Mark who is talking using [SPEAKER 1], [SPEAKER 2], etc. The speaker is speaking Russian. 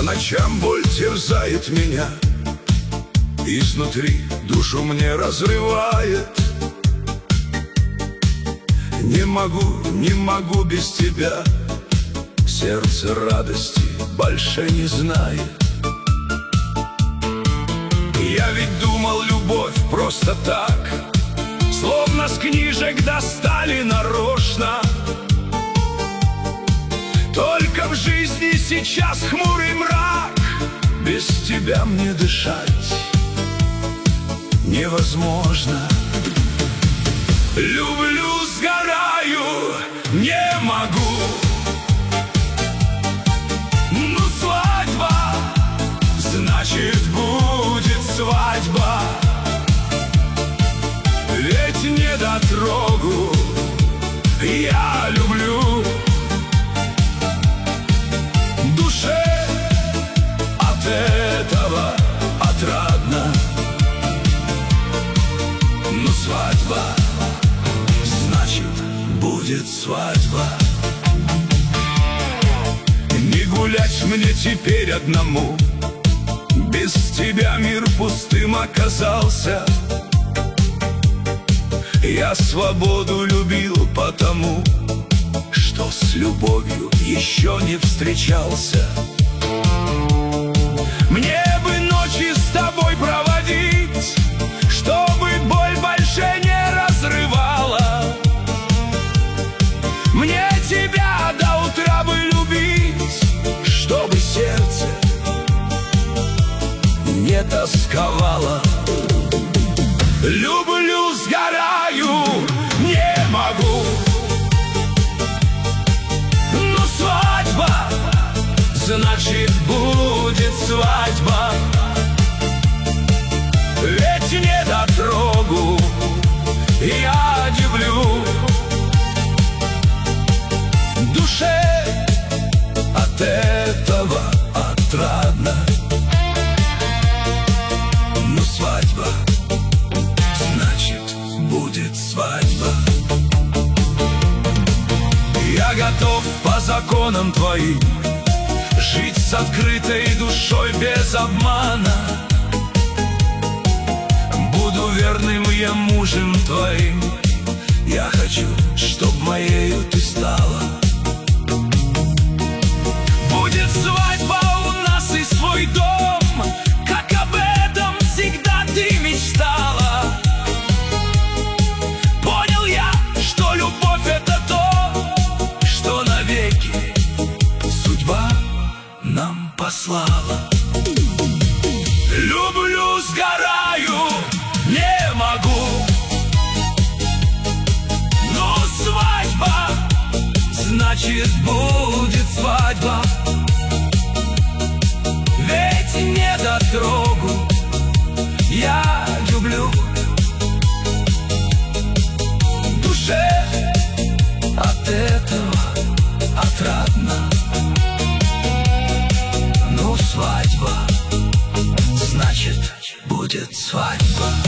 [SPEAKER 1] ночам боль терзает меня, изнутри душу мне разрывает. Не могу без тебя, сердце радости больше не знает. Я ведь думал, любовь просто так, словно с книжек достали нарочно. Только в жизни сейчас хмурый мрак, без тебя мне дышать невозможно. Люблю, сгораю, не могу. Ну, свадьба, значит, будет свадьба. Ведь недотрогу я люблю. Душе от этого отрадно. Ну, свадьба, значит, будет свадьба. Не гулять мне теперь одному, без тебя мир пустым оказался. Я свободу любил потому, что с любовью еще не встречался. Мне бы ночи с тобой проводить, чтобы боль больше не разрывала. Мне тебя до утра бы любить, чтобы сердце не тосковало. Люблю, сгораю, не могу. Ну, свадьба, значит, будет свадьба. Ведь недотрогу я люблю. Душе от этого отрадно. Ну, свадьба, значит, будет свадьба. Я готов по законам твоим жить с открытой душой без обмана. Буду верным я мужем твоим. Я хочу, чтоб моею ты стала. Будет свадьба у нас и свой дом, как об этом всегда ты мечтала. Понял я, что любовь это то, что навеки судьба нам послала. Люблю, сгораю, не могу. Но свадьба, значит, будет свадьба. Ведь недотрогу я люблю. Душе от этого отрадно. Ну, свадьба, значит, будет свадьба.